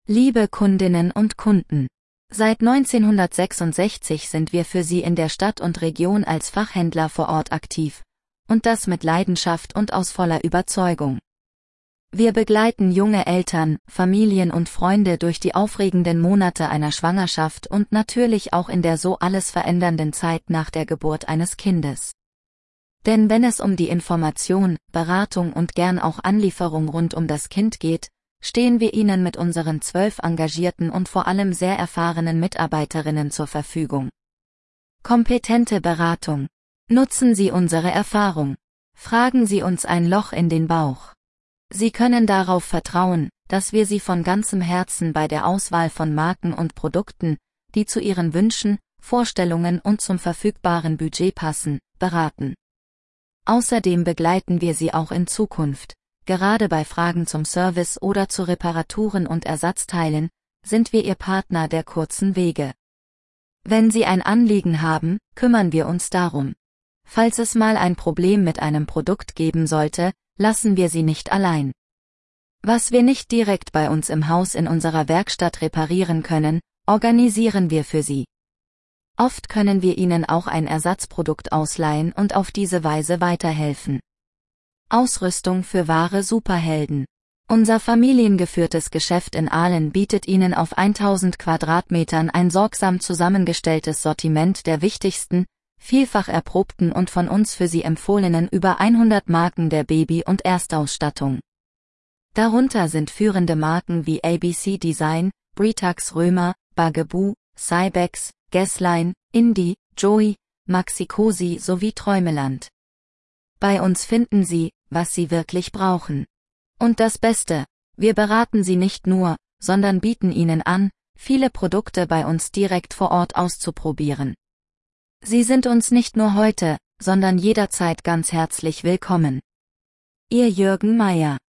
Liebe Kundinnen und Kunden, seit 1966 sind wir für Sie in der Stadt und Region als Fachhändler vor Ort aktiv, und das mit Leidenschaft und aus voller Überzeugung. Wir begleiten junge Eltern, Familien und Freunde durch die aufregenden Monate einer Schwangerschaft und natürlich auch in der so alles verändernden Zeit nach der Geburt eines Kindes. Denn wenn es um die Information, Beratung und gern auch Anlieferung rund um das Kind geht, stehen wir Ihnen mit unseren 12 engagierten und vor allem sehr erfahrenen Mitarbeiterinnen zur Verfügung. Kompetente Beratung. Nutzen Sie unsere Erfahrung. Fragen Sie uns ein Loch in den Bauch. Sie können darauf vertrauen, dass wir Sie von ganzem Herzen bei der Auswahl von Marken und Produkten, die zu Ihren Wünschen, Vorstellungen und zum verfügbaren Budget passen, beraten. Außerdem begleiten wir Sie auch in Zukunft. Gerade bei Fragen zum Service oder zu Reparaturen und Ersatzteilen sind wir Ihr Partner der kurzen Wege. Wenn Sie ein Anliegen haben, kümmern wir uns darum. Falls es mal ein Problem mit einem Produkt geben sollte, lassen wir Sie nicht allein. Was wir nicht direkt bei uns im Haus in unserer Werkstatt reparieren können, organisieren wir für Sie. Oft können wir Ihnen auch ein Ersatzprodukt ausleihen und auf diese Weise weiterhelfen. Ausrüstung für wahre Superhelden. Unser familiengeführtes Geschäft in Ahlen bietet Ihnen auf 1000 Quadratmetern ein sorgsam zusammengestelltes Sortiment der wichtigsten, vielfach erprobten und von uns für Sie empfohlenen über 100 Marken der Baby- und Erstausstattung. Darunter sind führende Marken wie ABC Design, Britax Römer, Bugaboo, Cybex, Guessline, Indie, Joey, Maxi Cosi sowie Träumeland. Bei uns finden Sie, was Sie wirklich brauchen. Und das Beste, wir beraten Sie nicht nur, sondern bieten Ihnen an, viele Produkte bei uns direkt vor Ort auszuprobieren. Sie sind uns nicht nur heute, sondern jederzeit ganz herzlich willkommen. Ihr Jürgen Meier.